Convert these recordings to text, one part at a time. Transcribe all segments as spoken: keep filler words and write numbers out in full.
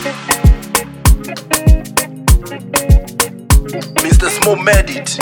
Mister Small made it.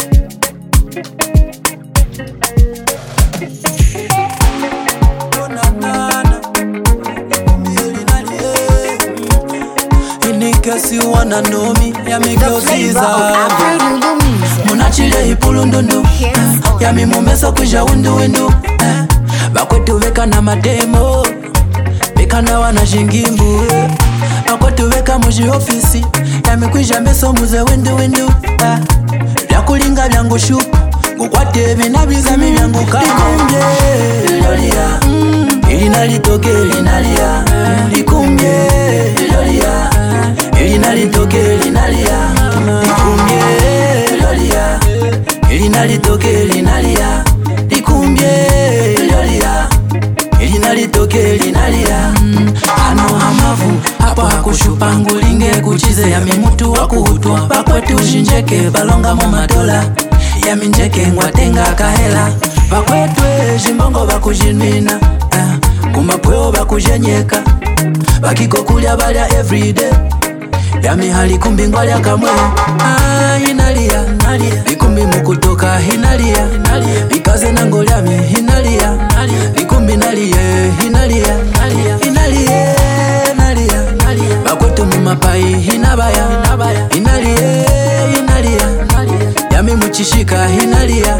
Kasi wanna know me, ya me girl Caesar. Munachile ipulundundu, ya mi mumeso kuja windu windu. Bakwetu weka na mademo, weka na wana shingimbu. Bakwetu weka muji ofisi, ya mi kuja meso muze windu windu. Vya kulinga vyangu shupu, ngukwate vinabiza mi vyangu kama. Likumbye, lilolia, ili nalitoke linalia. Likumbye, lilolia, ili nalitoke linalia. Likumbye, lilolia, ili nalitoke linalia. Likumbye, lilolia, ili nalitoke linalia. Ano hamavu, hapa hakushupa ngulinge kuchize ya mimutu wakuhutwa. Bakwetu ushinjeke balonga mo madola, ya minjeke ngwatenga kahela. Bakwetwe jimbongo bakujinina, uh, kumapweo bakujenyeka. Bakiko kulya balya everyday, ya mihali kumbi ngwalya kamwe. Ah, hinalia, likumbi mukutoka hinalia. Ikaze nangolya mi hinalia, likumbi nalie hinalia. Hinalie, nalia, bakwetu mumapai hinabaya. Hinalie, hinalia, yami muchishika hinalia.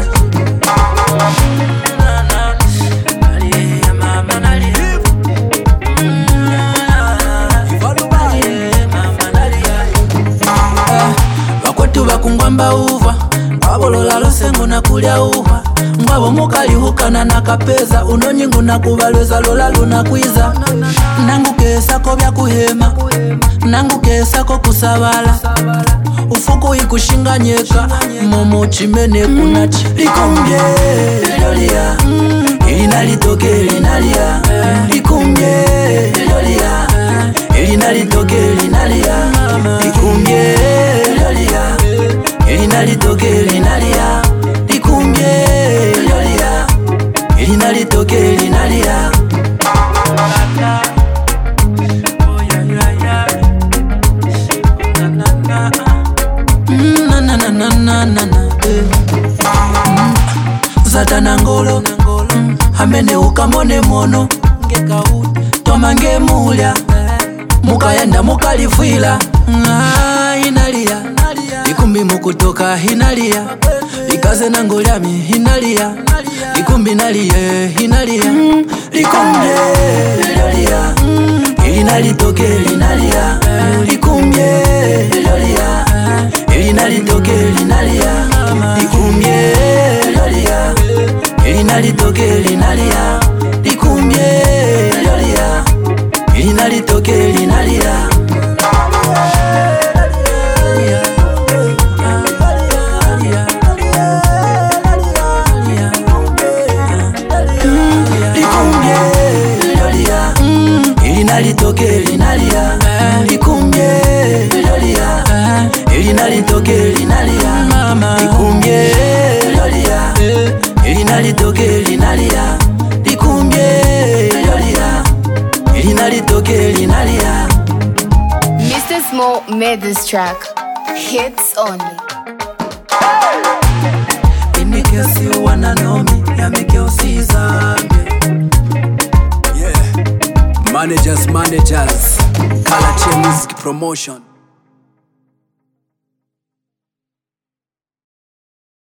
Bakwetu bakungwamba uva, abolola losengo na kulya uva. Ngwabo mukali hukana na kapeza, unonyingu na kubalweza lola luna kwiza. Nangu kesako bya kuhema, nangu kesako kusabala. Ufuku ikushinganyeka, momo chimene kunachi. Likumbye, lilolia, ili nalitoke linalia. Likumbye, lilolia, ili nalitoke linalia. Likumbye, lilolia, ili nalitoke linalia. Likumbye, lilolia, ili nalitoke linalia. Na na na na na na na, eh. Mm. Zata nangolo, mm. Hamene ukamone mono, tomange mulya, mukayenda mukalifwila. Ah, hinalia, likumbi mukutoka hinalia. Ikaze nangolya mi hinalia, likumbi nalie hinalia. Likumbye, lilolia, ili nalitoke linalia. Likumbye, lilolia, ili nalitoke linalia. Likumbye, lilolia, ili nalitoke linalia. Likumbye, lilolia, ili nalitoke linalia. Likumbye, lilolia, ili nalitoke linalia. Likumbye, lilolia, ili nalitoke linalia. Likumbye, lilolia, ili nalitoke linalia. Likumbye, lilolia, ili nalitoke linalia. Mister Small made this track. Hits only. In case you wanna know me, ya me girl Caesar. Yeah, managers, managers, Kalache Music Promotion.